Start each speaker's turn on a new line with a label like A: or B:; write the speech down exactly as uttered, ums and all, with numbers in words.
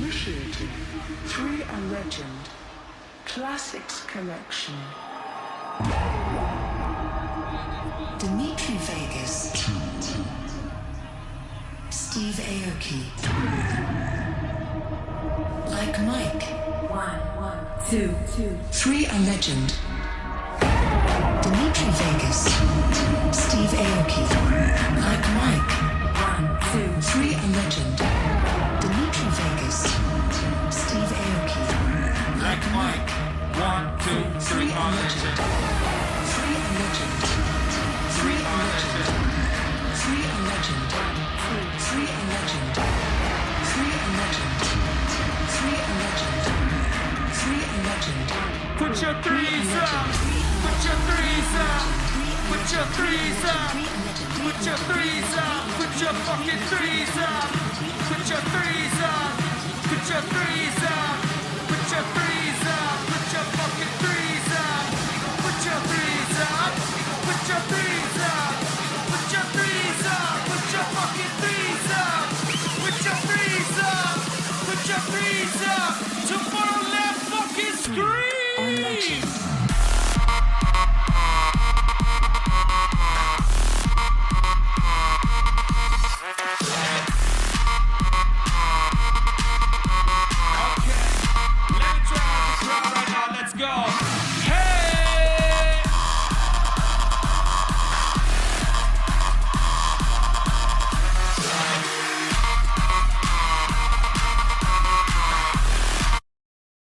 A: Initiating Three a Legend Classics Collection.
B: Dimitri Vegas. Two. Steve Aoki. Like Mike. One, one, two, two. Three a Legend. Dimitri Vegas. Steve Aoki. Like Mike. One, two, three a Legend. Dimitri Vegas. Steve Aoki.
C: Like Mike. One, two, three a Legend.
B: Three a Legend. Three a Legend. Three a Legend. Three a Legend. Three a Legend. Three a Legend. Three a Legend.
C: Put your threes up. Put your threes up. Put your threes up. Put your threes up. Put your fucking threes up. Put your threes up. Put your threes up. Put your threes up. Put your fucking threes up. Put your threes up. Put your threes up. Put your threes up. Put your fucking threes up.